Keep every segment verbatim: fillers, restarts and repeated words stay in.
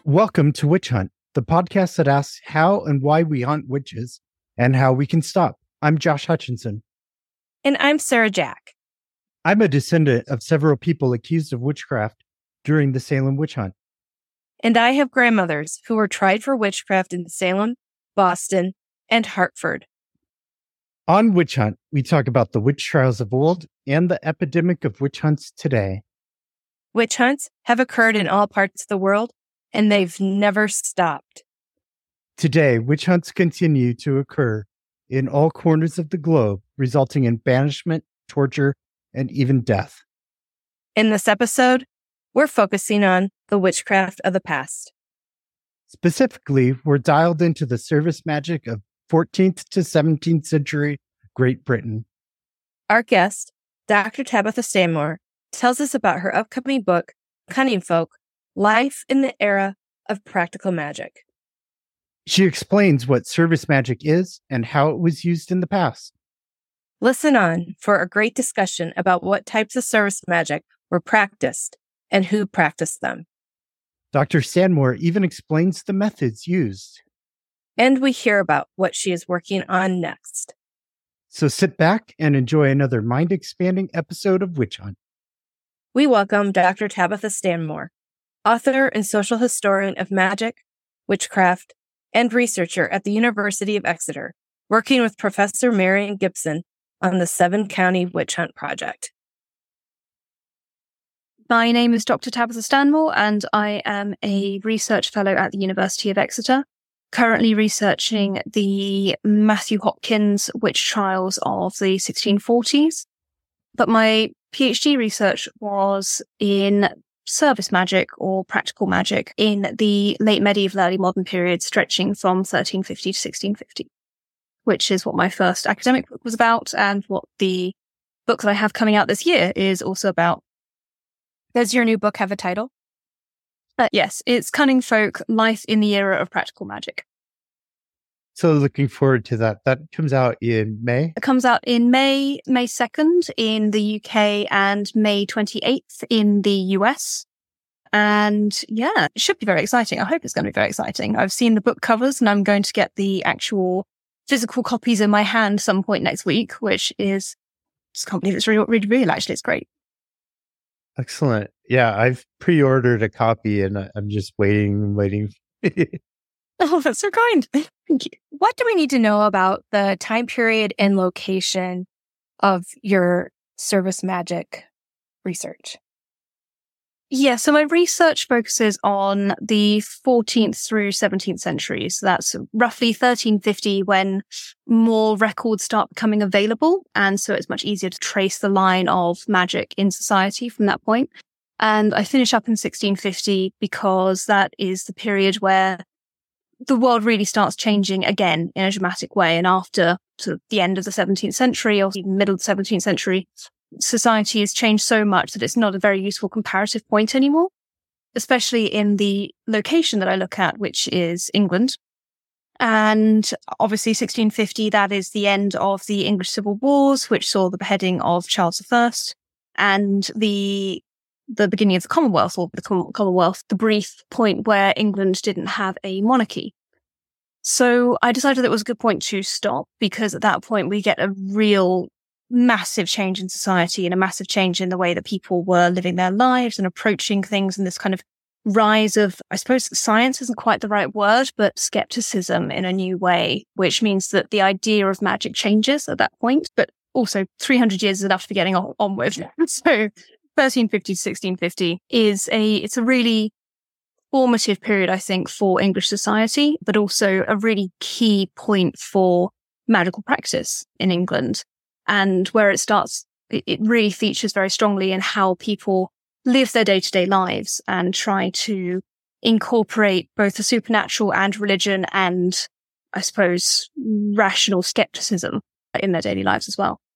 Welcome to Witch Hunt, the podcast that asks how and why we hunt witches and how we can stop. I'm Josh Hutchinson. And I'm Sarah Jack. I'm a descendant of several people accused of witchcraft during the Salem witch hunt. And I have grandmothers who were tried for witchcraft in Salem, Boston, and Hartford. On Witch Hunt, we talk about the witch trials of old and the epidemic of witch hunts today. Witch hunts have occurred in all parts of the world, and they've never stopped. Today, witch hunts continue to occur in all corners of the globe, resulting in banishment, torture, and even death. In this episode, we're focusing on the witchcraft of the past. Specifically, we're dialed into the service magic of fourteenth to seventeenth century Great Britain. Our guest, Doctor Tabitha Stanmore, tells us about her upcoming book, Cunning Folk: Life in the Era of Practical Magic. She explains what service magic is and how it was used in the past. Listen on for a great discussion about what types of service magic were practiced and who practiced them. Doctor Stanmore even explains the methods used. And we hear about what she is working on next. So sit back and enjoy another mind-expanding episode of Witch Hunt. We welcome Doctor Tabitha Stanmore, author and social historian of magic, witchcraft, and researcher at the University of Exeter, working with Professor Marion Gibson on the Seven County Witch Hunt Project. My name is Doctor Tabitha Stanmore, and I am a research fellow at the University of Exeter, currently researching the Matthew Hopkins witch trials of the sixteen forties. But my PhD research was in service magic or practical magic in the late medieval, early modern period, stretching from thirteen fifty to sixteen fifty, which is what my first academic book was about and what the book that I have coming out this year is also about. Does your new book have a title? Uh, yes, it's Cunning Folk: Life in the Era of Practical Magic. So looking forward to that. That comes out in May? It comes out in May, May second in the U K and May twenty-eighth in the U S. And yeah, it should be very exciting. I hope it's going to be very exciting. I've seen the book covers and I'm going to get the actual physical copies in my hand some point next week, which is, just can't believe it's really, really real. Actually, it's great. Excellent. Yeah, I've pre-ordered a copy and I'm just waiting and waiting. Oh, that's so kind. Thank you. What do we need to know about the time period and location of your service magic research? Yeah, so my research focuses on the fourteenth through seventeenth centuries. So that's roughly thirteen fifty when more records start becoming available. And so it's much easier to trace the line of magic in society from that point. And I finish up in sixteen fifty because that is the period where the world really starts changing again in a dramatic way. And after sort of the end of the seventeenth century or even middle of the seventeenth century, society has changed so much that it's not a very useful comparative point anymore, especially in the location that I look at, which is England. And obviously sixteen fifty, that is the end of the English Civil Wars, which saw the beheading of Charles the First, and the the beginning of the Commonwealth, or the Commonwealth, the brief point where England didn't have a monarchy. So I decided that it was a good point to stop, because at that point we get a real massive change in society and a massive change in the way that people were living their lives and approaching things, and this kind of rise of, I suppose science isn't quite the right word, but skepticism in a new way, which means that the idea of magic changes at that point, but also three hundred years is enough to be getting on, on with. So thirteen fifty to sixteen fifty is a, it's a really formative period, I think, for English society, but also a really key point for magical practice in England. And where it starts, it really features very strongly in how people live their day-to-day lives and try to incorporate both the supernatural and religion and, I suppose, rational skepticism in their daily lives as well.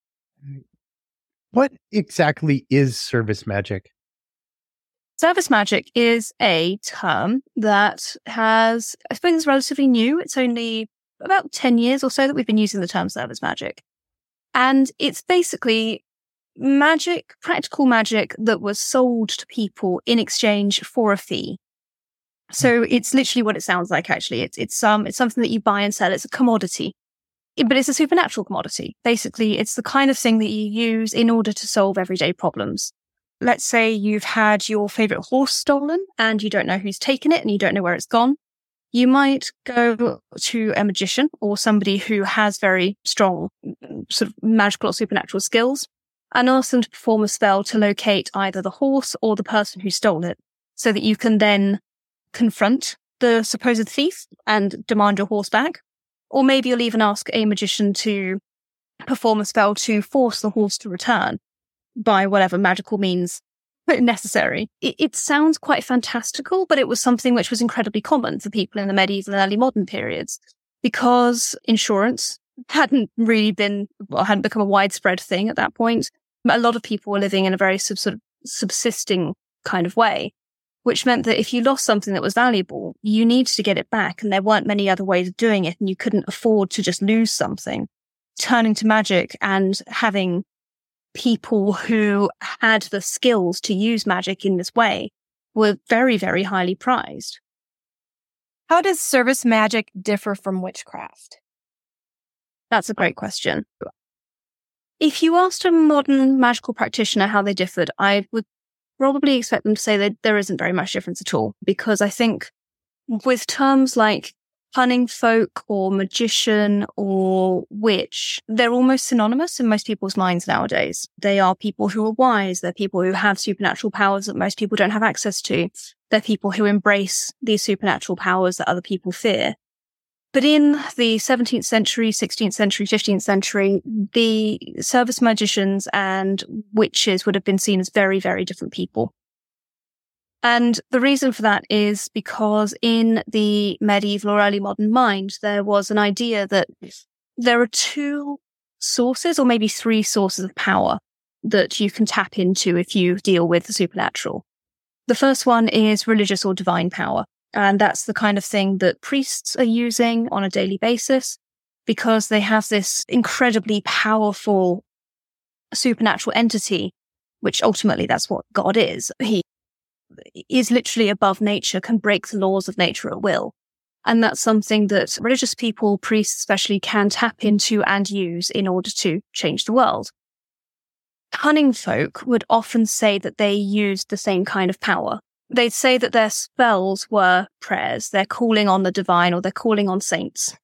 What exactly is service magic? Service magic is a term that has, I suppose, is relatively new. It's only about ten years or so that we've been using the term service magic. And it's basically magic, practical magic that was sold to people in exchange for a fee. So it's literally what it sounds like, actually. It's it's um it's something that you buy and sell. It's a commodity. It- but it's a supernatural commodity. Basically, it's the kind of thing that you use in order to solve everyday problems. Let's say you've had your favorite horse stolen and you don't know who's taken it and you don't know where it's gone. You might go to a magician or somebody who has very strong sort of magical or supernatural skills and ask them to perform a spell to locate either the horse or the person who stole it, so that you can then confront the supposed thief and demand your horse back. Or maybe you'll even ask a magician to perform a spell to force the horse to return by whatever magical means necessary. It, it sounds quite fantastical, but it was something which was incredibly common for people in the medieval and early modern periods, because insurance hadn't really been, well, hadn't become a widespread thing at that point. A lot of people were living in a very sub, sort of subsisting kind of way, which meant that if you lost something that was valuable, you needed to get it back, and there weren't many other ways of doing it, and you couldn't afford to just lose something. Turning to magic and having people who had the skills to use magic in this way were very, very highly prized. How does service magic differ from witchcraft? That's a great question. If you asked a modern magical practitioner how they differed, I would probably expect them to say that there isn't very much difference at all, because I think with terms like cunning folk or magician or witch, they're almost synonymous in most people's minds nowadays. They are people who are wise. They're people who have supernatural powers that most people don't have access to. They're people who embrace these supernatural powers that other people fear. But in the seventeenth century, sixteenth century, fifteenth century, the service magicians and witches would have been seen as very, very different people. And the reason for that is because in the medieval or early modern mind, there was an idea that there are two sources, or maybe three sources of power that you can tap into if you deal with the supernatural. The first one is religious or divine power. And that's the kind of thing that priests are using on a daily basis, because they have this incredibly powerful supernatural entity, which ultimately that's what God is. He is literally above nature, can break the laws of nature at will. And that's something that religious people, priests especially, can tap into and use in order to change the world. Cunning folk would often say that they used the same kind of power. They'd say that their spells were prayers. They're calling on the divine, or they're calling on saints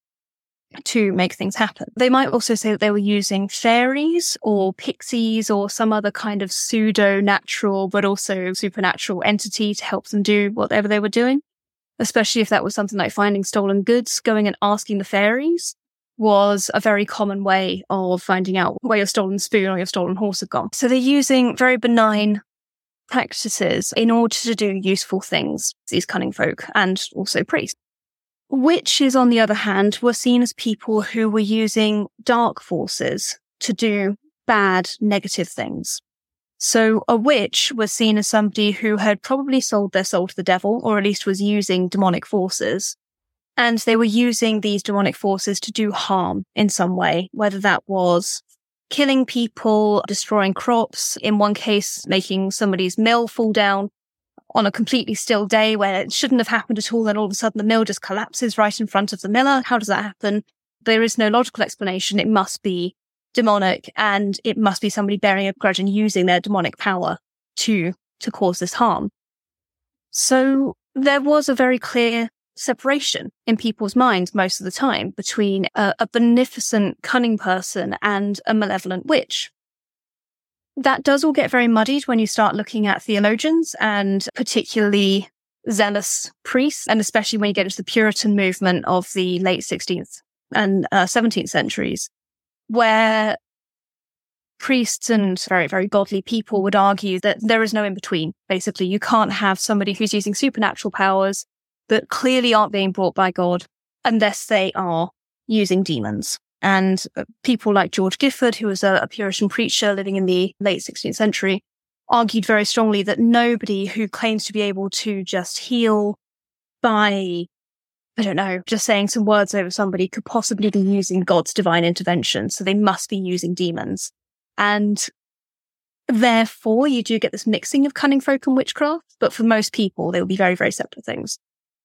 to make things happen. They might also say that they were using fairies or pixies or some other kind of pseudo-natural but also supernatural entity to help them do whatever they were doing. Especially if that was something like finding stolen goods, going and asking the fairies was a very common way of finding out where your stolen spoon or your stolen horse had gone. So they're using very benign practices in order to do useful things, these cunning folk and also priests. Witches, on the other hand, were seen as people who were using dark forces to do bad, negative things. So a witch was seen as somebody who had probably sold their soul to the devil, or at least was using demonic forces. And they were using these demonic forces to do harm in some way, whether that was killing people, destroying crops, in one case, making somebody's mill fall down on a completely still day where it shouldn't have happened at all, and all of a sudden the mill just collapses right in front of the miller. How does that happen? There is no logical explanation. It must be demonic, and it must be somebody bearing a grudge and using their demonic power to, to cause this harm. So there was a very clear separation in people's minds most of the time between a, a beneficent, cunning person and a malevolent witch. That does all get very muddied when you start looking at theologians and particularly zealous priests, and especially when you get into the Puritan movement of the late sixteenth and uh, seventeenth centuries, where priests and very, very godly people would argue that there is no in-between. Basically, you can't have somebody who's using supernatural powers that clearly aren't being brought by God unless they are using demons. And people like George Gifford, who was a, a Puritan preacher living in the late sixteenth century, argued very strongly that nobody who claims to be able to just heal by, I don't know, just saying some words over somebody could possibly be using God's divine intervention. So they must be using demons. And therefore, you do get this mixing of cunning folk and witchcraft. But for most people, they will be very, very separate things.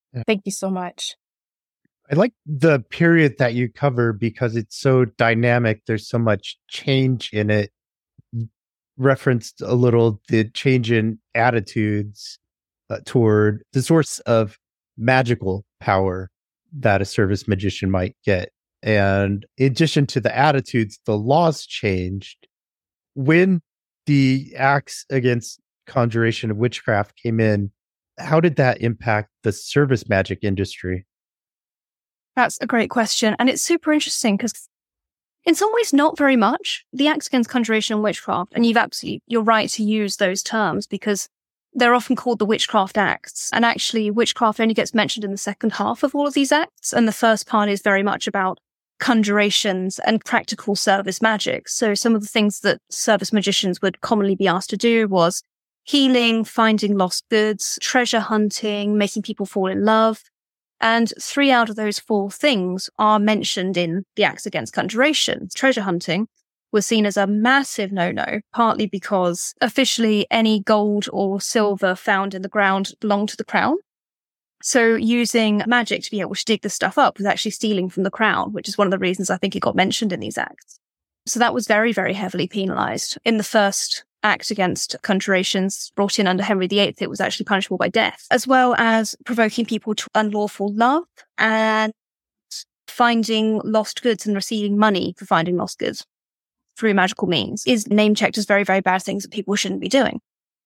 Thank you so much. I like the period that you cover because it's so dynamic. There's so much change in it. You referenced a little the change in attitudes uh, toward the source of magical power that a service magician might get. And in addition to the attitudes, the laws changed. When the acts against conjuration of witchcraft came in, how did that impact the service magic industry? That's a great question. And it's super interesting because in some ways, not very much. The acts against conjuration and witchcraft, and you've absolutely, you're right to use those terms because they're often called the witchcraft acts. And actually, witchcraft only gets mentioned in the second half of all of these acts. And the first part is very much about conjurations and practical service magic. So some of the things that service magicians would commonly be asked to do was healing, finding lost goods, treasure hunting, making people fall in love. And three out of those four things are mentioned in the acts against conjuration. Treasure hunting was seen as a massive no-no, partly because officially any gold or silver found in the ground belonged to the crown. So using magic to be able to dig the stuff up was actually stealing from the crown, which is one of the reasons I think it got mentioned in these acts. So that was very, very heavily penalized. In the first act against conjurations brought in under Henry the Eighth, it was actually punishable by death, as well as provoking people to unlawful love and finding lost goods and receiving money for finding lost goods through magical means is name-checked as very, very bad things that people shouldn't be doing.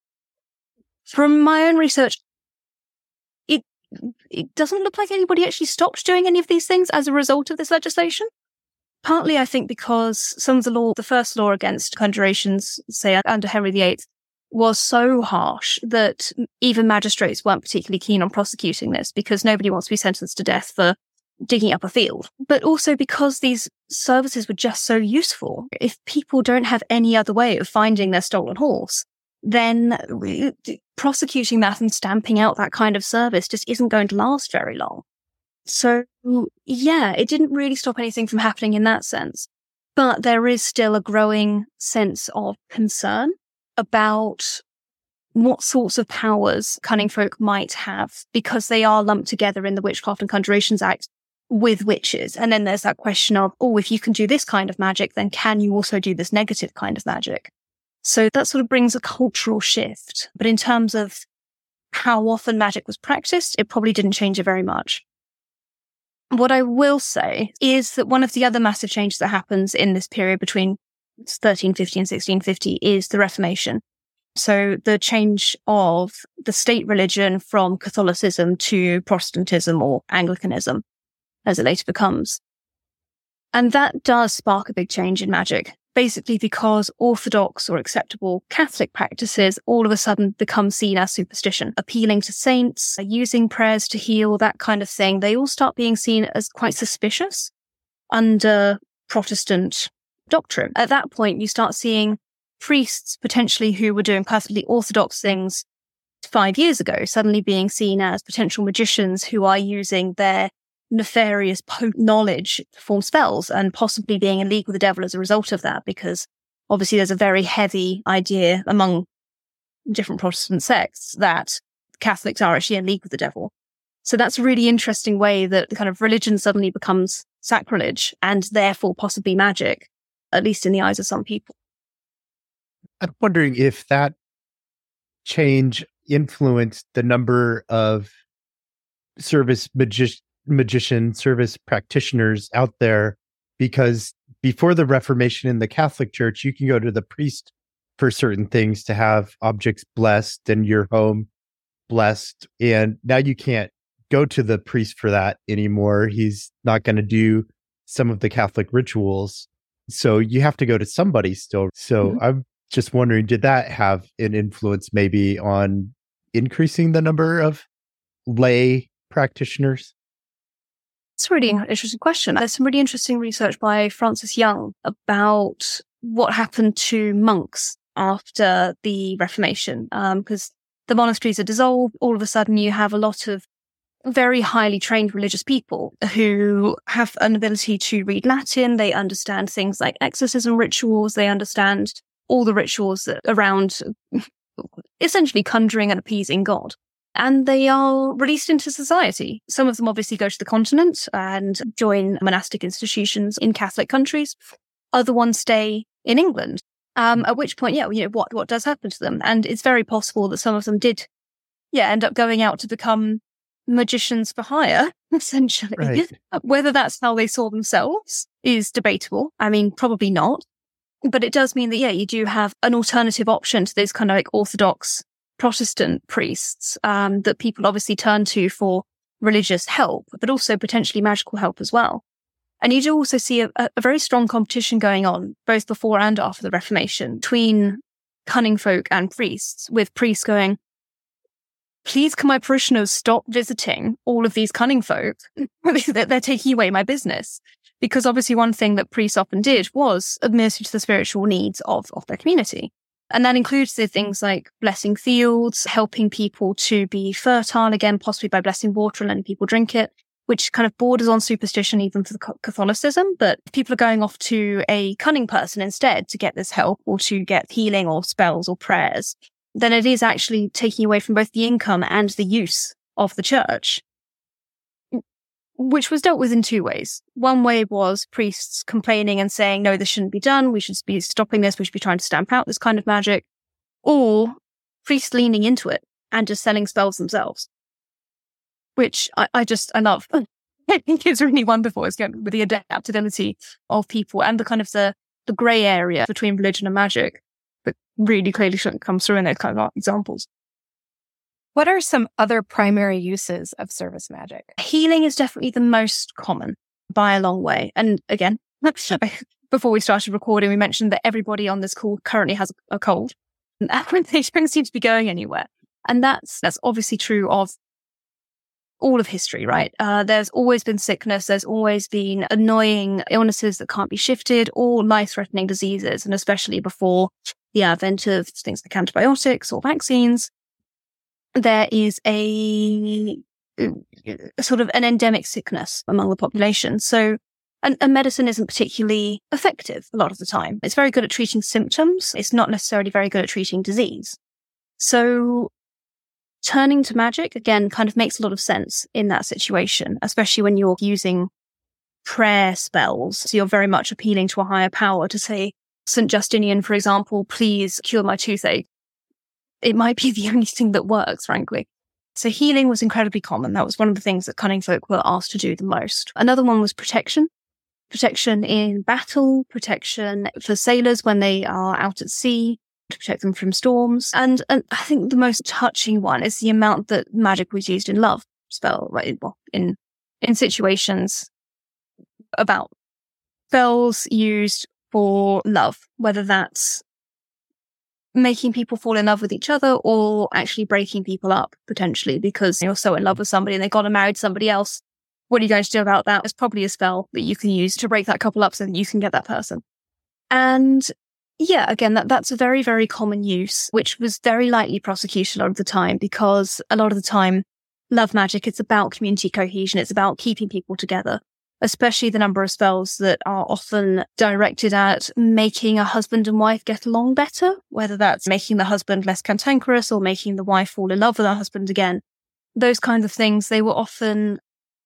From my own research, it it doesn't look like anybody actually stopped doing any of these things as a result of this legislation. Partly, I think, because some of the law, the first law against conjurations, say under Henry the Eighth, was so harsh that even magistrates weren't particularly keen on prosecuting this because nobody wants to be sentenced to death for digging up a field. But also because these services were just so useful. If people don't have any other way of finding their stolen horse, then prosecuting that and stamping out that kind of service just isn't going to last very long. So, yeah, it didn't really stop anything from happening in that sense. But there is still a growing sense of concern about what sorts of powers cunning folk might have because they are lumped together in the Witchcraft and Conjurations Act with witches. And then there's that question of, oh, if you can do this kind of magic, then can you also do this negative kind of magic? So that sort of brings a cultural shift. But in terms of how often magic was practiced, it probably didn't change it very much. What I will say is that one of the other massive changes that happens in this period between thirteen fifty and sixteen fifty is the Reformation. So the change of the state religion from Catholicism to Protestantism or Anglicanism, as it later becomes. And that does spark a big change in magic, basically because orthodox or acceptable Catholic practices all of a sudden become seen as superstition. Appealing to saints, using prayers to heal, that kind of thing, they all start being seen as quite suspicious under Protestant doctrine. At that point, you start seeing priests potentially who were doing perfectly orthodox things five years ago suddenly being seen as potential magicians who are using their nefarious potent knowledge to form spells and possibly being in league with the devil as a result of that, because obviously there's a very heavy idea among different Protestant sects that Catholics are actually in league with the devil. So that's a really interesting way that the kind of religion suddenly becomes sacrilege and therefore possibly magic, at least in the eyes of some people. I'm wondering if that change influenced the number of service magi- magician service practitioners out there, because before the Reformation in the Catholic Church, you can go to the priest for certain things to have objects blessed and your home blessed. And now you can't go to the priest for that anymore. He's not going to do some of the Catholic rituals. So you have to go to somebody still. So mm-hmm. I'm just wondering, did that have an influence maybe on increasing the number of lay practitioners? It's a really interesting question. There's some really interesting research by Francis Young about what happened to monks after the Reformation, because um, the monasteries are dissolved. All of a sudden, you have a lot of very highly trained religious people who have an ability to read Latin. They understand things like exorcism rituals. They understand all the rituals that around essentially conjuring and appeasing God. and they are released into society. Some of them obviously go to the continent and join monastic institutions in Catholic countries. Other ones stay in England. Um, at which point, yeah, you know, what, what does happen to them? And it's very possible that some of them did, yeah, end up going out to become magicians for hire, essentially. Right. Whether that's how they saw themselves is debatable. I mean, probably not. But it does mean that, yeah, you do have an alternative option to those kind of like Orthodox Protestant priests um, that people obviously turn to for religious help, but also potentially magical help as well. And you do also see a, a very strong competition going on, both before and after the Reformation, between cunning folk and priests, with priests going, please can my parishioners stop visiting all of these cunning folk? They're taking away my business. Because obviously one thing that priests often did was administer to the spiritual needs of, of their community. And that includes the things like blessing fields, helping people to be fertile, again, possibly by blessing water and letting people drink it, which kind of borders on superstition even for the Catholicism. But if people are going off to a cunning person instead to get this help or to get healing or spells or prayers, then it is actually taking away from both the income and the use of the church, which was dealt with in two ways. One way was priests complaining and saying, no, this shouldn't be done. We should be stopping this. We should be trying to stamp out this kind of magic. Or priests leaning into it and just selling spells themselves, which I, I just, I love. I think it's really wonderful. It's going with the adaptability of people and the kind of the, the grey area between religion and magic that really clearly comes through in those kind of examples. What are some other primary uses of service magic? Healing is definitely the most common by a long way. And again, before we started recording, we mentioned that everybody on this call currently has a cold. And they don't seem to be going anywhere. And that's that's obviously true of all of history, right? Uh, there's always been sickness. There's always been annoying illnesses that can't be shifted or life-threatening diseases. And especially before the advent of things like antibiotics or vaccines, there is a, a sort of an endemic sickness among the population. So, and, and medicine isn't particularly effective a lot of the time. It's very good at treating symptoms. It's not necessarily very good at treating disease. So turning to magic, again, kind of makes a lot of sense in that situation, especially when you're using prayer spells. So you're very much appealing to a higher power to say, Saint Justinian, for example, please cure my toothache. It might be the only thing that works, frankly. So healing was incredibly common. That was one of the things that cunning folk were asked to do the most. Another one was protection. Protection in battle, protection for sailors when they are out at sea, to protect them from storms. And, and I think the most touching one is the amount that magic was used in love spell, right? Well, in, in situations about spells used for love, whether that's making people fall in love with each other or actually breaking people up potentially because you're so in love with somebody and they got married to somebody else. What are you going to do about that? It's probably a spell that you can use to break that couple up so that you can get that person. And yeah, again, that, that's a very, very common use, which was very lightly prosecuted a lot of the time because a lot of the time, love magic, it's about community cohesion. It's about keeping people together, especially the number of spells that are often directed at making a husband and wife get along better, whether that's making the husband less cantankerous or making the wife fall in love with her husband again. Those kinds of things, they were often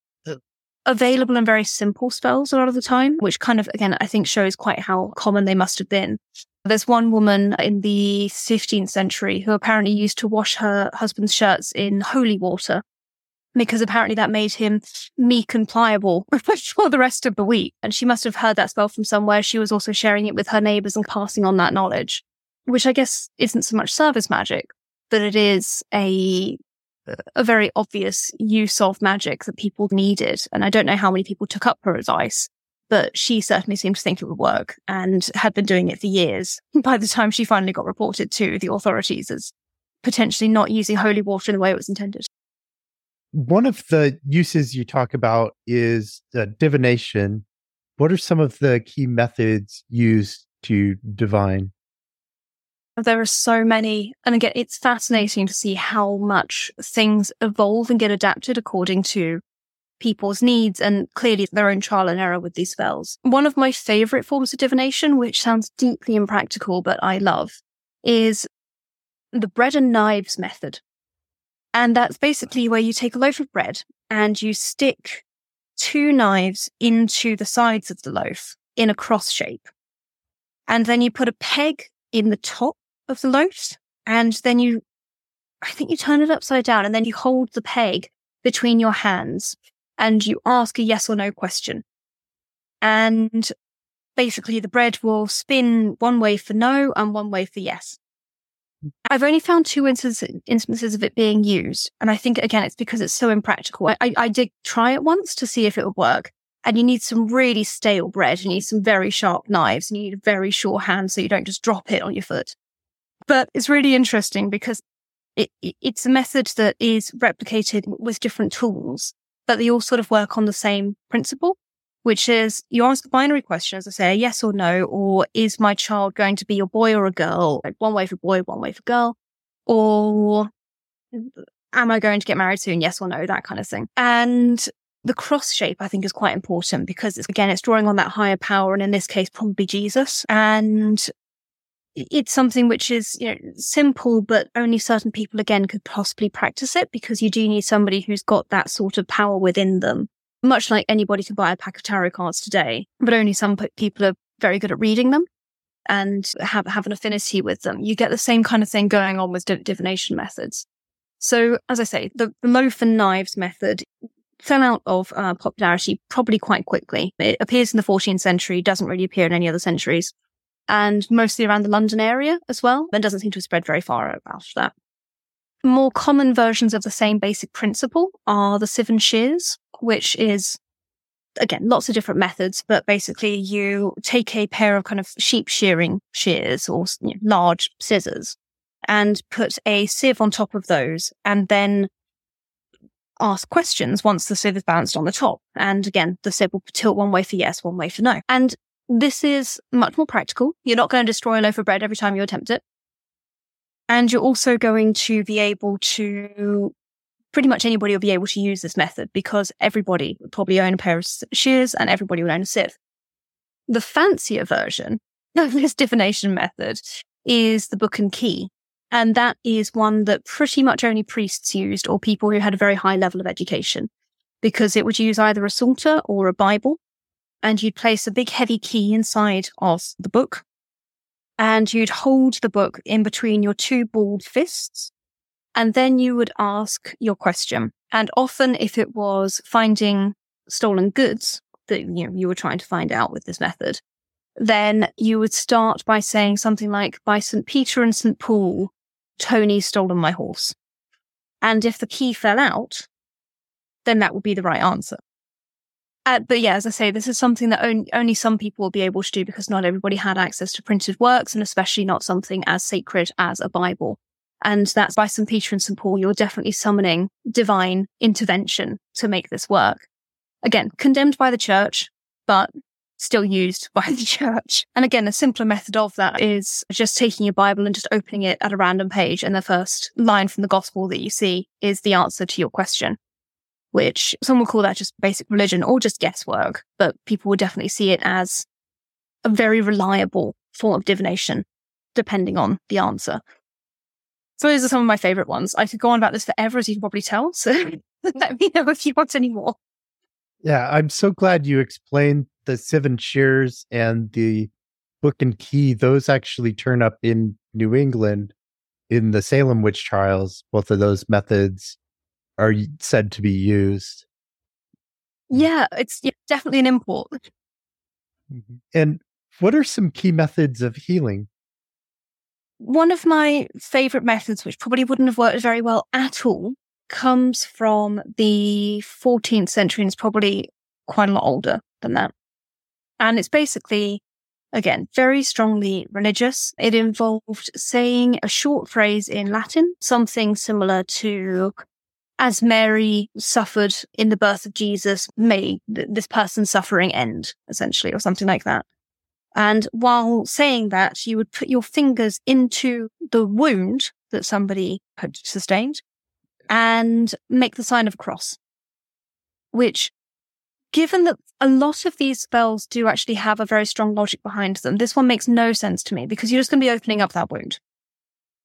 available in very simple spells a lot of the time, which kind of, again, I think shows quite how common they must have been. There's one woman in the fifteenth century who apparently used to wash her husband's shirts in holy water because apparently that made him meek and pliable for the rest of the week. And she must have heard that spell from somewhere. She was also sharing it with her neighbours and passing on that knowledge, which I guess isn't so much service magic, but it is a a very obvious use of magic that people needed. And I don't know how many people took up her advice, but she certainly seemed to think it would work and had been doing it for years by the time she finally got reported to the authorities as potentially not using holy water in the way it was intended. One of the uses you talk about is uh, divination. What are some of the key methods used to divine? There are so many. And again, it's fascinating to see how much things evolve and get adapted according to people's needs and clearly their own trial and error with these spells. One of my favorite forms of divination, which sounds deeply impractical, but I love, is the bread and knives method. And that's basically where you take a loaf of bread and you stick two knives into the sides of the loaf in a cross shape. And then you put a peg in the top of the loaf, and then you, I think you turn it upside down, and then you hold the peg between your hands and you ask a yes or no question. And basically the bread will spin one way for no and one way for yes. I've only found two instances, instances of it being used. And I think, again, it's because it's so impractical. I, I did try it once to see if it would work. And you need some really stale bread. You need some very sharp knives. And you need a very sure hand so you don't just drop it on your foot. But it's really interesting because it, it, it's a method that is replicated with different tools, but they all sort of work on the same principle, which is you ask a binary question, as I say, a yes or no, or is my child going to be a boy or a girl? Like one way for boy, one way for girl. Or am I going to get married soon? Yes or no, that kind of thing. And the cross shape, I think, is quite important because, it's, again, it's drawing on that higher power, and in this case, probably Jesus. And it's something which is, you know, simple, but only certain people, again, could possibly practice it, because you do need somebody who's got that sort of power within them. Much like anybody can buy a pack of tarot cards today, but only some people are very good at reading them and have, have an affinity with them. You get the same kind of thing going on with div- divination methods. So, as I say, the, the loaf and knives method fell out of uh, popularity probably quite quickly. It appears in the fourteenth century, doesn't really appear in any other centuries, and mostly around the London area as well, and doesn't seem to have spread very far after that. More common versions of the same basic principle are the sieve and shears, which is, again, lots of different methods, but basically you take a pair of kind of sheep shearing shears or, you know, large scissors and put a sieve on top of those, and then ask questions once the sieve is balanced on the top. And again, the sieve will tilt one way for yes, one way for no. And this is much more practical. You're not going to destroy a loaf of bread every time you attempt it. And you're also going to be able to, pretty much anybody will be able to use this method, because everybody would probably own a pair of shears and everybody would own a sieve. The fancier version of this divination method is the book and key. And that is one that pretty much only priests used, or people who had a very high level of education, because it would use either a psalter or a Bible. And you'd place a big heavy key inside of the book, and you'd hold the book in between your two balled fists, and then you would ask your question. And often, if it was finding stolen goods that, you know, you were trying to find out with this method, then you would start by saying something like, by Saint Peter and Saint Paul, Tony's stolen my horse. And if the key fell out, then that would be the right answer. Uh, but yeah, as I say, this is something that only, only some people will be able to do, because not everybody had access to printed works, and especially not something as sacred as a Bible. And that's by Saint Peter and Saint Paul, you're definitely summoning divine intervention to make this work. Again, condemned by the church, but still used by the church. And again, a simpler method of that is just taking your Bible and just opening it at a random page, and the first line from the gospel that you see is the answer to your question, which some will call that just basic religion or just guesswork, but people would definitely see it as a very reliable form of divination, depending on the answer. So those are some of my favourite ones. I could go on about this forever, as you can probably tell, so let me know if you want any more. Yeah, I'm so glad you explained the sieve and shears and the book and key. Those actually turn up in New England in the Salem witch trials. Both of those methods are said to be used. Yeah, it's yeah, definitely an import. Mm-hmm. And what are some key methods of healing? One of my favourite methods, which probably wouldn't have worked very well at all, comes from the fourteenth century, and it's probably quite a lot older than that. And it's basically, again, very strongly religious. It involved saying a short phrase in Latin, something similar to, as Mary suffered in the birth of Jesus, may th- this person's suffering end, essentially, or something like that. And while saying that, you would put your fingers into the wound that somebody had sustained and make the sign of a cross, which, given that a lot of these spells do actually have a very strong logic behind them, this one makes no sense to me, because you're just going to be opening up that wound. But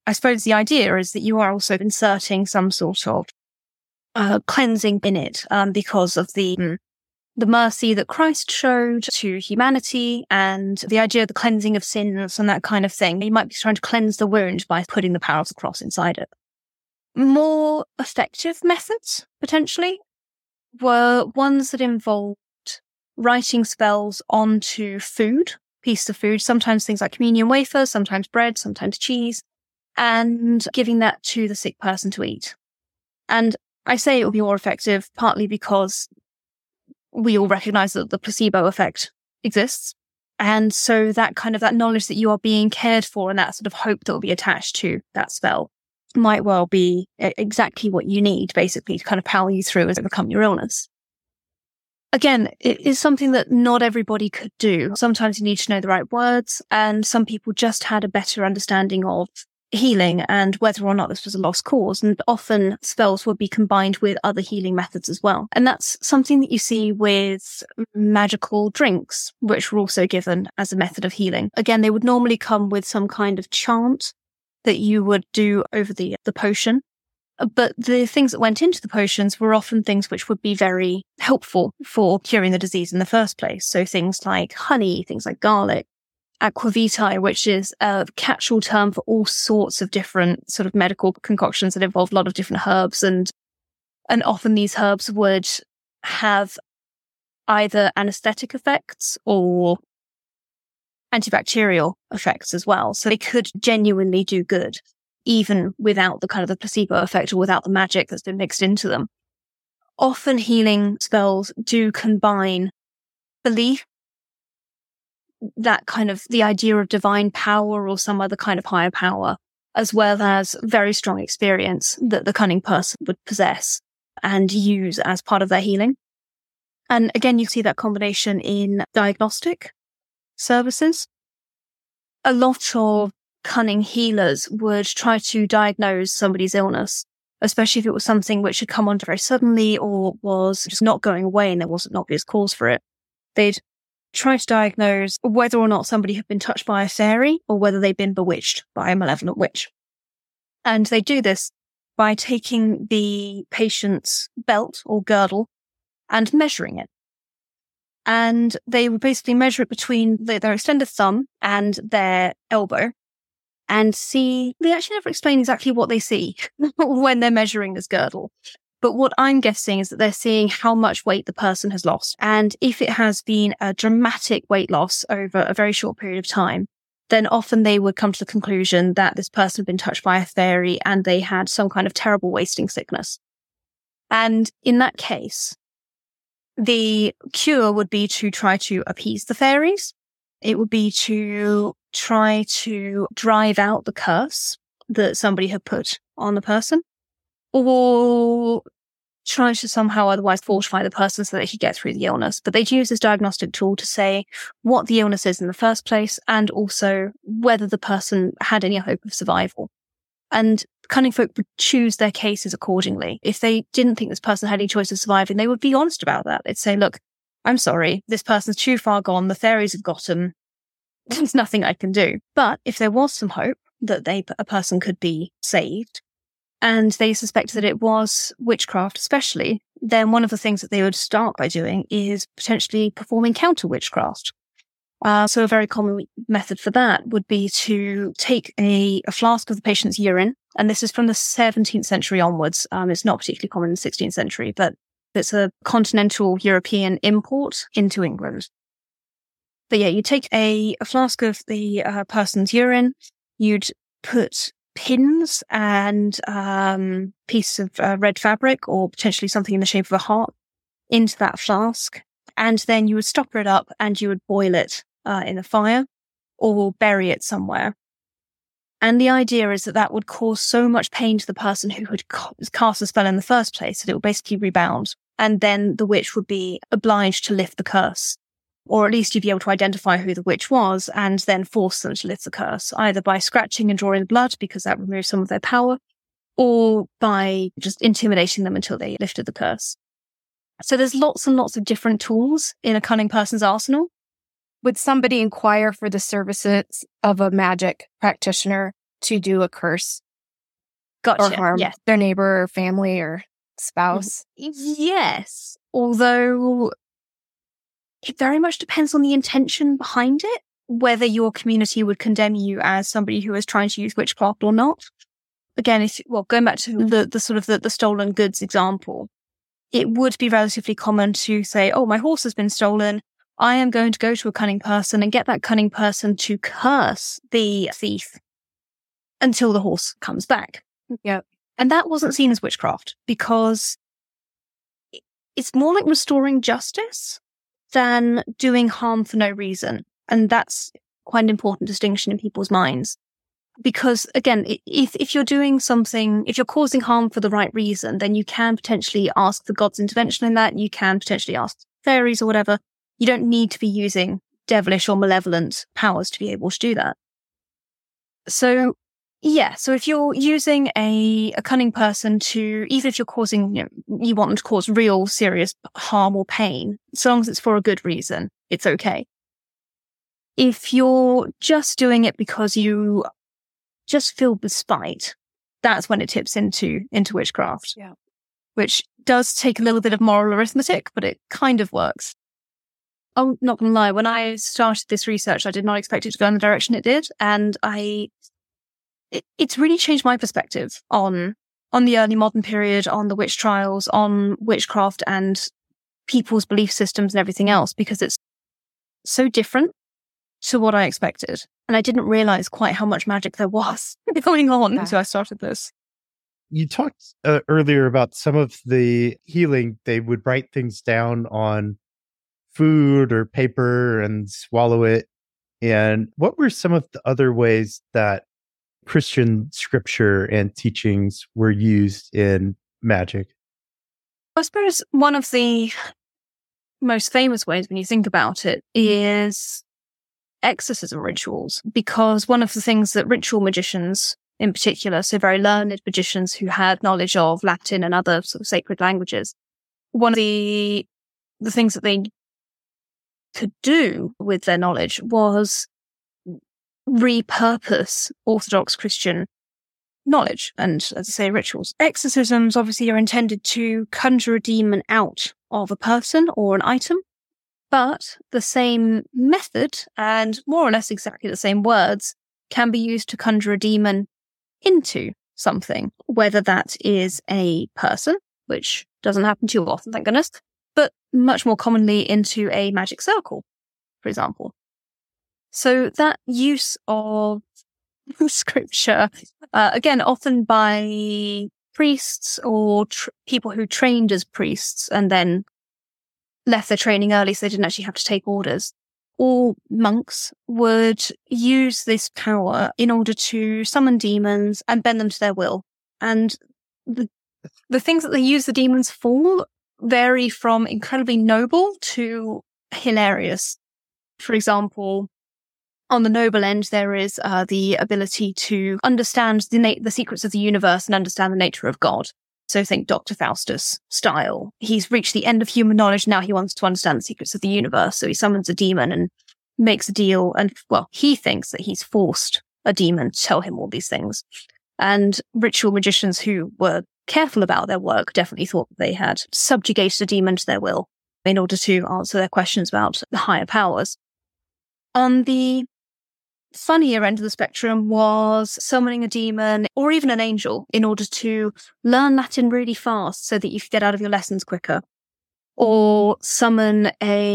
I suppose the idea is that you are also inserting some sort of uh, cleansing in it um, because of the mm. the mercy that Christ showed to humanity and the idea of the cleansing of sins and that kind of thing. You might be trying to cleanse the wound by putting the power of the cross inside it. More effective methods, potentially, were ones that involved writing spells onto food, pieces of food, sometimes things like communion wafers, sometimes bread, sometimes cheese, and giving that to the sick person to eat. And I say it will be more effective partly because we all recognize that the placebo effect exists. And so that kind of that knowledge that you are being cared for and that sort of hope that will be attached to that spell might well be exactly what you need, basically, to kind of power you through as you overcome your illness. Again, it is something that not everybody could do. Sometimes you need to know the right words, and some people just had a better understanding of healing and whether or not this was a lost cause. And often spells would be combined with other healing methods as well. And that's something that you see with magical drinks, which were also given as a method of healing. Again, they would normally come with some kind of chant that you would do over the, the potion. But the things that went into the potions were often things which would be very helpful for curing the disease in the first place. So things like honey, things like garlic, aquavitae, which is a catch-all term for all sorts of different sort of medical concoctions that involve a lot of different herbs. And, and often these herbs would have either anesthetic effects or antibacterial effects as well. So they could genuinely do good, even without the kind of the placebo effect or without the magic that's been mixed into them. Often healing spells do combine belief, that kind of the idea of divine power or some other kind of higher power, as well as very strong experience that the cunning person would possess and use as part of their healing. And again, you see that combination in diagnostic services. A lot of cunning healers would try to diagnose somebody's illness, especially if it was something which had come on very suddenly or was just not going away and there wasn't an obvious cause for it. They'd try to diagnose whether or not somebody had been touched by a fairy or whether they'd been bewitched by a malevolent witch. And they do this by taking the patient's belt or girdle and measuring it. And they would basically measure it between the, their extended thumb and their elbow and see, they actually never explain exactly what they see when they're measuring this girdle. But what I'm guessing is that they're seeing how much weight the person has lost. And if it has been a dramatic weight loss over a very short period of time, then often they would come to the conclusion that this person had been touched by a fairy and they had some kind of terrible wasting sickness. And in that case, the cure would be to try to appease the fairies. It would be to try to drive out the curse that somebody had put on the person, or try to somehow otherwise fortify the person so that they could get through the illness. But they'd use this diagnostic tool to say what the illness is in the first place and also whether the person had any hope of survival. And cunning folk would choose their cases accordingly. If they didn't think this person had any choice of surviving, they would be honest about that. They'd say, look, I'm sorry, this person's too far gone. The fairies have got him. There's nothing I can do. But if there was some hope that they, a person could be saved, and they suspect that it was witchcraft especially, then one of the things that they would start by doing is potentially performing counter witchcraft. Uh, so a very common method for that would be to take a, a flask of the patient's urine, and this is from the seventeenth century onwards. Um, it's not particularly common in the sixteenth century, but it's a continental European import into England. But yeah, you take a, a flask of the uh, person's urine, you'd put pins and um piece of uh, red fabric or potentially something in the shape of a heart into that flask, and then you would stopper it up and you would boil it uh, in the fire or bury it somewhere. And the idea is that that would cause so much pain to the person who had ca- cast the spell in the first place that it would basically rebound, and then the witch would be obliged to lift the curse. Or at least you'd be able to identify who the witch was and then force them to lift the curse, either by scratching and drawing blood because that removes some of their power, or by just intimidating them until they lifted the curse. So there's lots and lots of different tools in a cunning person's arsenal. Would somebody inquire for the services of a magic practitioner to do a curse Gotcha. or harm Yes. their neighbor or family or spouse. Yes. Although it very much depends on the intention behind it, whether your community would condemn you as somebody who is trying to use witchcraft or not. Again, if well, going back to the, the sort of the, the stolen goods example, it would be relatively common to say, oh, my horse has been stolen. I am going to go to a cunning person and get that cunning person to curse the thief until the horse comes back. Yep. And that wasn't seen as witchcraft because it's more like restoring justice than doing harm for no reason. And that's quite an important distinction in people's minds. Because again, if, if you're doing something, if you're causing harm for the right reason, then you can potentially ask for God's intervention in that. You can potentially ask fairies or whatever. You don't need to be using devilish or malevolent powers to be able to do that. So, yeah. So if you're using a, a cunning person to, even if you're causing, you know, you want them to cause real serious harm or pain, so long as it's for a good reason, it's okay. If you're just doing it because you just filled with spite, that's when it tips into into witchcraft. Yeah. Which does take a little bit of moral arithmetic, but it kind of works. I'm not gonna lie, when I started this research, I did not expect it to go in the direction it did, and I it, it's really changed my perspective on on the early modern period, on the witch trials, on witchcraft and people's belief systems and everything else, because it's so different to what I expected. And I didn't realize quite how much magic there was going on until I started this. You talked uh, earlier about some of the healing. They would write things down on food or paper and swallow it. And what were some of the other ways that Christian scripture and teachings were used in magic? I suppose one of the most famous ways when you think about it is exorcism rituals, because one of the things that ritual magicians in particular, so very learned magicians who had knowledge of Latin and other sort of sacred languages, one of the the things that they could do with their knowledge was repurpose Orthodox Christian knowledge and, as I say, rituals. Exorcisms obviously are intended to conjure a demon out of a person or an item. But the same method, and more or less exactly the same words, can be used to conjure a demon into something, whether that is a person, which doesn't happen too often, thank goodness, but much more commonly into a magic circle, for example. So that use of scripture, uh, again, often by priests or tr- people who trained as priests and then left their training early so they didn't actually have to take orders, or monks would use this power in order to summon demons and bend them to their will. And the, the things that they use the demons for vary from incredibly noble to hilarious. For example, on the noble end, there is uh, the ability to understand the, na- the secrets of the universe and understand the nature of God. So think Doctor Faustus style. He's reached the end of human knowledge. Now he wants to understand the secrets of the universe. So he summons a demon and makes a deal. And, well, he thinks that he's forced a demon to tell him all these things. And ritual magicians who were careful about their work definitely thought that they had subjugated a demon to their will in order to answer their questions about the higher powers. On the funnier end of the spectrum was summoning a demon or even an angel in order to learn Latin really fast so that you could get out of your lessons quicker, or summon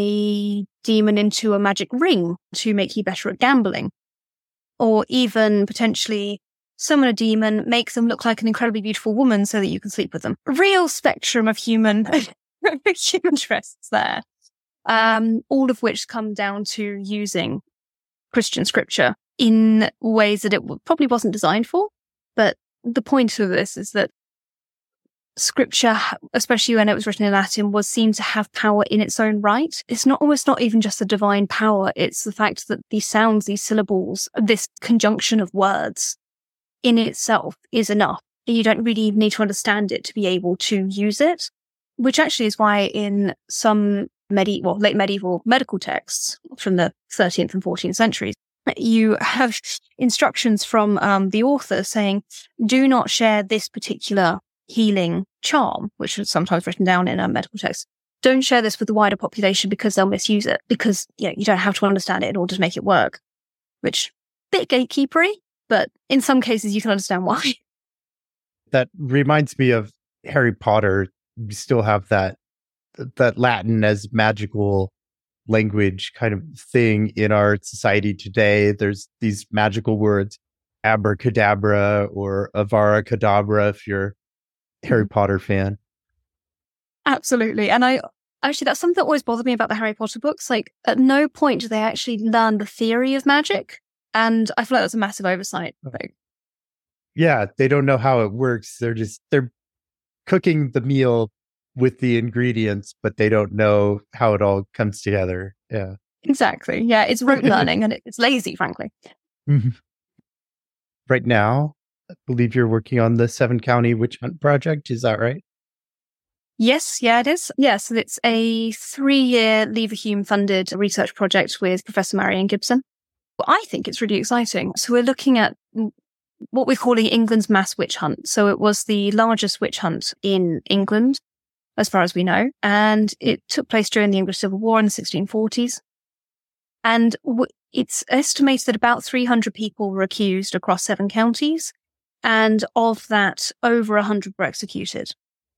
a demon into a magic ring to make you better at gambling, or even potentially summon a demon, make them look like an incredibly beautiful woman so that you can sleep with them. Real spectrum of human human interests there, um, all of which come down to using Christian scripture in ways that it probably wasn't designed for. But the point of this is that scripture, especially when it was written in Latin, was seen to have power in its own right. It's not almost not even just a divine power. It's the fact that these sounds, these syllables, this conjunction of words in itself is enough. You don't really even need to understand it to be able to use it, which actually is why in some medieval, late medieval medical texts from the thirteenth and fourteenth centuries, you have instructions from um, the author saying, do not share this particular healing charm, which is sometimes written down in a medical text. Don't share this with the wider population because they'll misuse it, because you know, you don't have to understand it in order to make it work, which bit gatekeepery, but in some cases you can understand why. That reminds me of Harry Potter. We still have that that Latin as magical language kind of thing in our society today. There's these magical words, abracadabra or avara kedavra, if you're a Harry Potter fan. Absolutely. And I actually, that's something that always bothered me about the Harry Potter books. Like, at no point do they actually learn the theory of magic. And I feel like that's a massive oversight. Like, yeah, they don't know how it works. They're just, they're cooking the meal with the ingredients, but they don't know how it all comes together. Yeah. Exactly. Yeah, it's rote learning and it's lazy, frankly. Mm-hmm. Right now, I believe you're working on the Seven County Witch Hunt Project. Is that right? Yes, yeah, it is. Yes, it's a three-year Leverhulme-funded research project with Professor Marion Gibson. I think it's really exciting. So we're looking at what we're calling England's mass witch hunt. So it was the largest witch hunt in England, as far as we know, and it took place during the English Civil War in the sixteen forties. And w- it's estimated that about three hundred people were accused across seven counties, and of that, over one hundred were executed.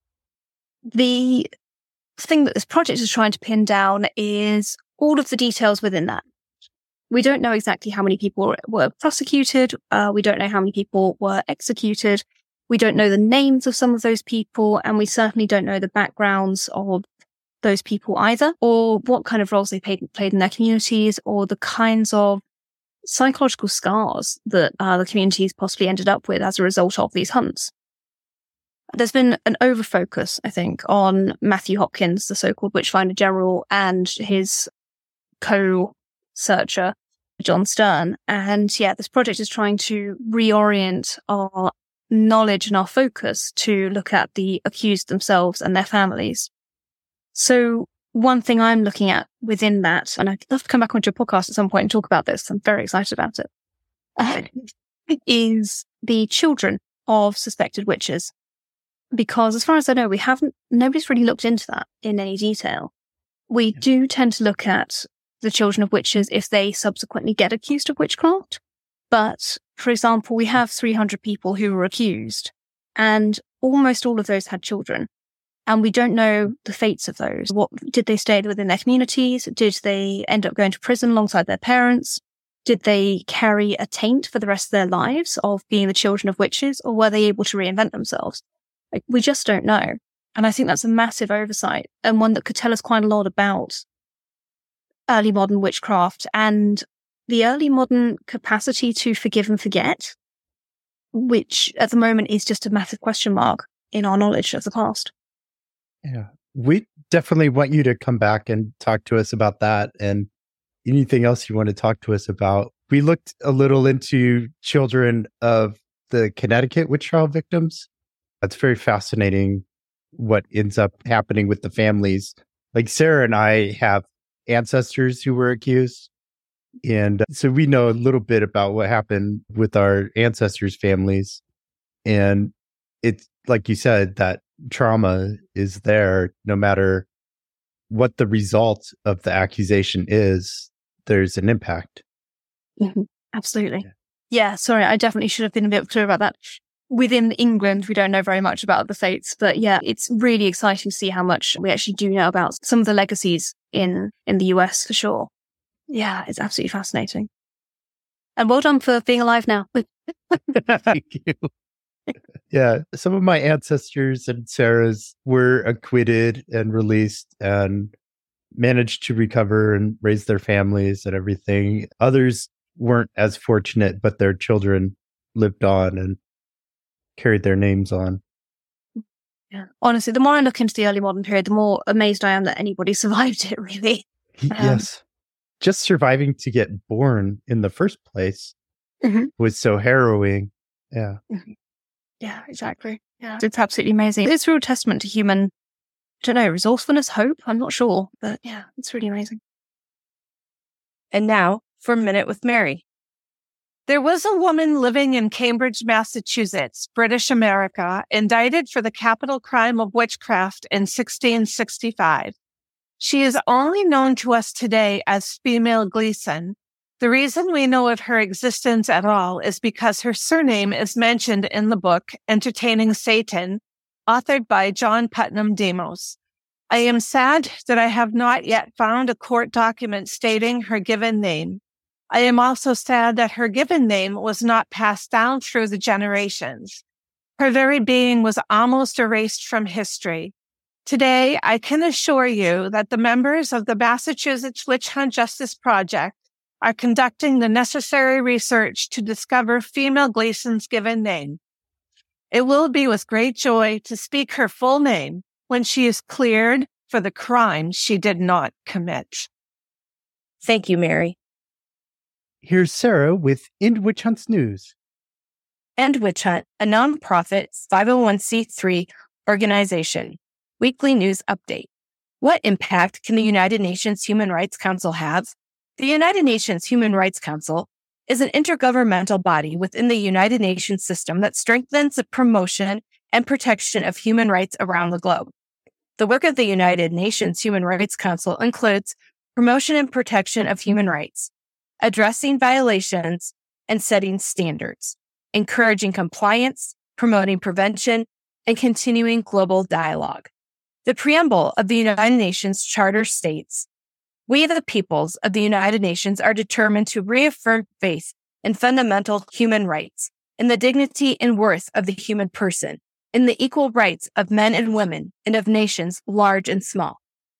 The thing that this project is trying to pin down is all of the details within that. We don't know exactly how many people were prosecuted. Uh, we don't know how many people were executed. We don't know the names of some of those people, and we certainly don't know the backgrounds of those people either, or what kind of roles they played, played in their communities, or the kinds of psychological scars that uh, the communities possibly ended up with as a result of these hunts. There's been an overfocus, I think, on Matthew Hopkins, the so-called Witchfinder General, and his co-searcher, John Stern. And yeah, this project is trying to reorient our knowledge and our focus to look at the accused themselves and their families. So one thing I'm looking at within that, and I'd love to come back onto your podcast at some point and talk about this, I'm very excited about it, uh, is the children of suspected witches. Because as far as I know, we haven't, nobody's really looked into that in any detail. We yeah. do tend to look at the children of witches if they subsequently get accused of witchcraft. But, for example, we have three hundred people who were accused, and almost all of those had children. And we don't know the fates of those. What did they stay within their communities? Did they end up going to prison alongside their parents? Did they carry a taint for the rest of their lives of being the children of witches, or were they able to reinvent themselves? Like, we just don't know. And I think that's a massive oversight, and one that could tell us quite a lot about early modern witchcraft and the early modern capacity to forgive and forget, which at the moment is just a massive question mark in our knowledge of the past. Yeah, we definitely want you to come back and talk to us about that and anything else you want to talk to us about. We looked a little into children of the Connecticut witch trial victims. It's very fascinating what ends up happening with the families. Like Sarah and I have ancestors who were accused. And so we know a little bit about what happened with our ancestors' families. And it's like you said, that trauma is there no matter what the result of the accusation is, there's an impact. Mm-hmm. Absolutely. Yeah. yeah, sorry, I definitely should have been a bit clear about that. Within England, we don't know very much about the fates, but yeah, it's really exciting to see how much we actually do know about some of the legacies in, in the U S for sure. Yeah, it's absolutely fascinating. And well done for being alive now. Thank you. Yeah, some of my ancestors and Sarah's were acquitted and released and managed to recover and raise their families and everything. Others weren't as fortunate, but their children lived on and carried their names on. Yeah, honestly, the more I look into the early modern period, the more amazed I am that anybody survived it, really. Um, yes. Just surviving to get born in the first place mm-hmm. was so harrowing. Yeah. Mm-hmm. Yeah, exactly. Yeah. It's absolutely amazing. It's a real testament to human, I don't know, resourcefulness, hope. I'm not sure, but yeah, it's really amazing. And now for a Minute with Mary. There was a woman living in Cambridge, Massachusetts, British America, indicted for the capital crime of witchcraft in sixteen sixty-five. She is only known to us today as Female Gleason. The reason we know of her existence at all is because her surname is mentioned in the book Entertaining Satan, authored by John Putnam Demos. I am sad that I have not yet found a court document stating her given name. I am also sad that her given name was not passed down through the generations. Her very being was almost erased from history. Today, I can assure you that the members of the Massachusetts Witch Hunt Justice Project are conducting the necessary research to discover Female Gleason's given name. It will be with great joy to speak her full name when she is cleared for the crime she did not commit. Thank you, Mary. Here's Sarah with End Witch Hunt's news. End Witch Hunt, a nonprofit five oh one c three organization. Weekly news update. What impact can the United Nations Human Rights Council have? The United Nations Human Rights Council is an intergovernmental body within the United Nations system that strengthens the promotion and protection of human rights around the globe. The work of the United Nations Human Rights Council includes promotion and protection of human rights, addressing violations and setting standards, encouraging compliance, promoting prevention, and continuing global dialogue. The preamble of the United Nations Charter states, "We, the peoples of the United Nations, are determined to reaffirm faith in fundamental human rights, in the dignity and worth of the human person, in the equal rights of men and women, and of nations large and small."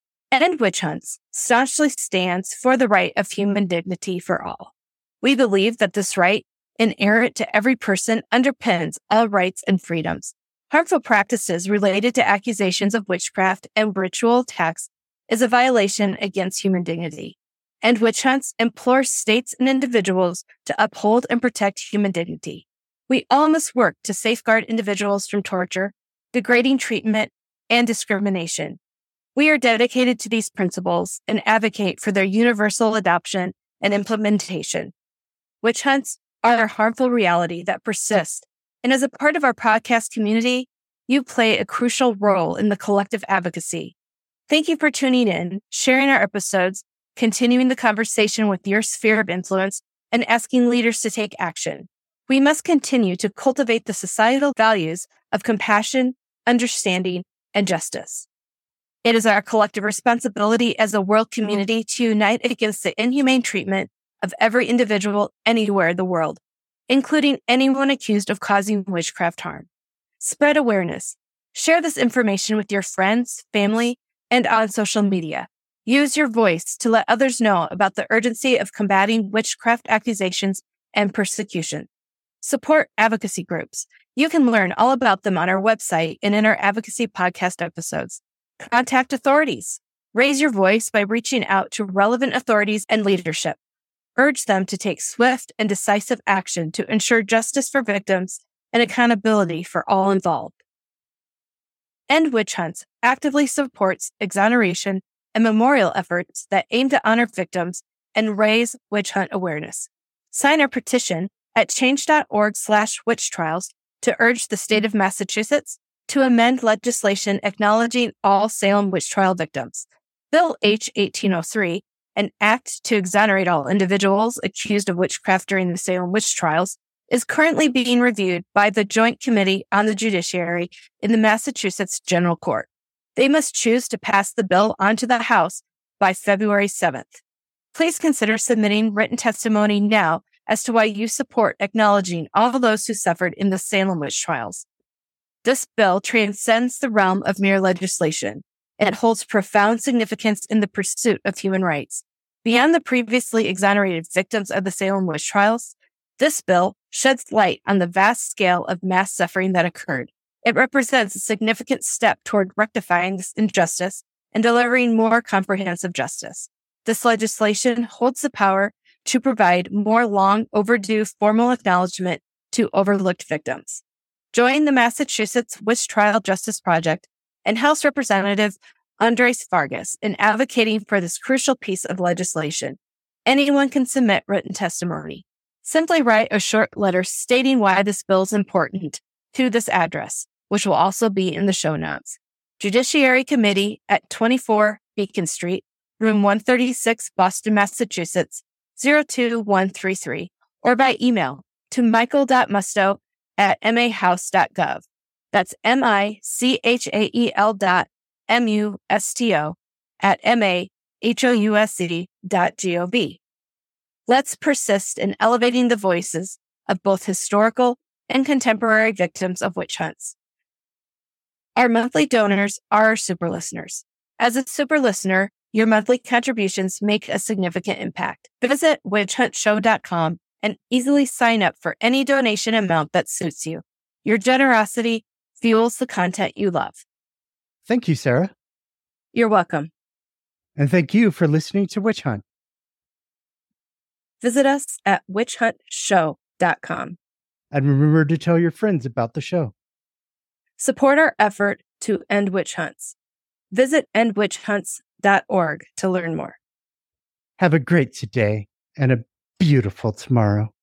End Witch Hunts staunchly stands for the right of human dignity for all. We believe that this right, inherent to every person, underpins all rights and freedoms. Harmful practices related to accusations of witchcraft and ritual attacks is a violation against human dignity. End Witch Hunts implores states and individuals to uphold and protect human dignity. We all must work to safeguard individuals from torture, degrading treatment, and discrimination. We are dedicated to these principles and advocate for their universal adoption and implementation. Witch hunts are a harmful reality that persists, and as a part of our podcast community, you play a crucial role in the collective advocacy. Thank you for tuning in, sharing our episodes, continuing the conversation with your sphere of influence, and asking leaders to take action. We must continue to cultivate the societal values of compassion, understanding, and justice. It is our collective responsibility as a world community to unite against the inhumane treatment of every individual anywhere in the world, including anyone accused of causing witchcraft harm. Spread awareness. Share this information with your friends, family, and on social media. Use your voice to let others know about the urgency of combating witchcraft accusations and persecution. Support advocacy groups. You can learn all about them on our website and in our advocacy podcast episodes. Contact authorities. Raise your voice by reaching out to relevant authorities and leadership. Urge them to take swift and decisive action to ensure justice for victims and accountability for all involved. End Witch Hunts actively supports exoneration and memorial efforts that aim to honor victims and raise witch hunt awareness. Sign our petition at change.org slash witch trials to urge the state of Massachusetts to amend legislation acknowledging all Salem witch trial victims. Bill H eighteen oh three, an act to exonerate all individuals accused of witchcraft during the Salem witch trials, is currently being reviewed by the Joint Committee on the Judiciary in the Massachusetts General Court. They must choose to pass the bill onto the House by February seventh. Please consider submitting written testimony now as to why you support acknowledging all those who suffered in the Salem witch trials. This bill transcends the realm of mere legislation. It holds profound significance in the pursuit of human rights. Beyond the previously exonerated victims of the Salem witch trials, this bill sheds light on the vast scale of mass suffering that occurred. It represents a significant step toward rectifying this injustice and delivering more comprehensive justice. This legislation holds the power to provide more long overdue formal acknowledgement to overlooked victims. Join the Massachusetts Witch Trial Justice Project and House Representative Andres Vargas in advocating for this crucial piece of legislation. Anyone can submit written testimony. Simply write a short letter stating why this bill is important to this address, which will also be in the show notes. Judiciary Committee at twenty-four Beacon Street, room one thirty-six, Boston, Massachusetts, zero two one three three, or by email to michael.musto at mahouse.gov. That's M-I-C-H-A-E-L dot M-U-S-T-O at M-A-H-O-U-S-E dot G-O-V. Let's persist in elevating the voices of both historical and contemporary victims of witch hunts. Our monthly donors are our super listeners. As a super listener, your monthly contributions make a significant impact. Visit witch hunt show dot com and easily sign up for any donation amount that suits you. Your generosity fuels the content you love. Thank you, Sarah. You're welcome. And thank you for listening to Witch Hunt. Visit us at witch hunt show dot com. And remember to tell your friends about the show. Support our effort to end witch hunts. Visit end witch hunts dot org to learn more. Have a great today and a beautiful tomorrow.